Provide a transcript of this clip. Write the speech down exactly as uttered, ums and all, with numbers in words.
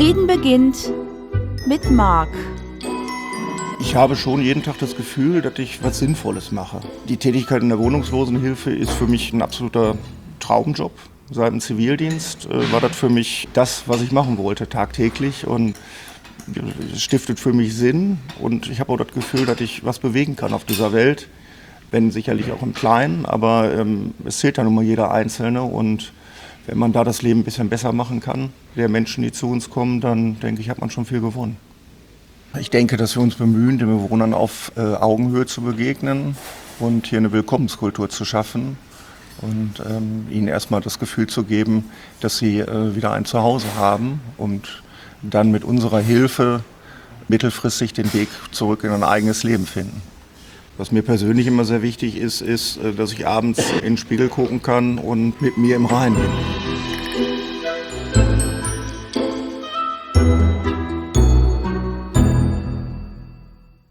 Frieden beginnt mit Marc. Ich habe schon jeden Tag das Gefühl, dass ich was Sinnvolles mache. Die Tätigkeit in der Wohnungslosenhilfe ist für mich ein absoluter Traumjob. Seit dem Zivildienst äh, war das für mich das, was ich machen wollte, tagtäglich. Und es stiftet für mich Sinn. Und ich habe auch das Gefühl, dass ich was bewegen kann auf dieser Welt. Wenn sicherlich auch im Kleinen, aber ähm, es zählt ja nun mal jeder Einzelne. Und wenn man da das Leben ein bisschen besser machen kann, der Menschen, die zu uns kommen, dann denke ich, hat man schon viel gewonnen. Ich denke, dass wir uns bemühen, den Bewohnern auf äh, Augenhöhe zu begegnen und hier eine Willkommenskultur zu schaffen und ähm, ihnen erstmal das Gefühl zu geben, dass sie äh, wieder ein Zuhause haben und dann mit unserer Hilfe mittelfristig den Weg zurück in ein eigenes Leben finden. Was mir persönlich immer sehr wichtig ist, ist, dass ich abends in den Spiegel gucken kann und mit mir im Reinen bin.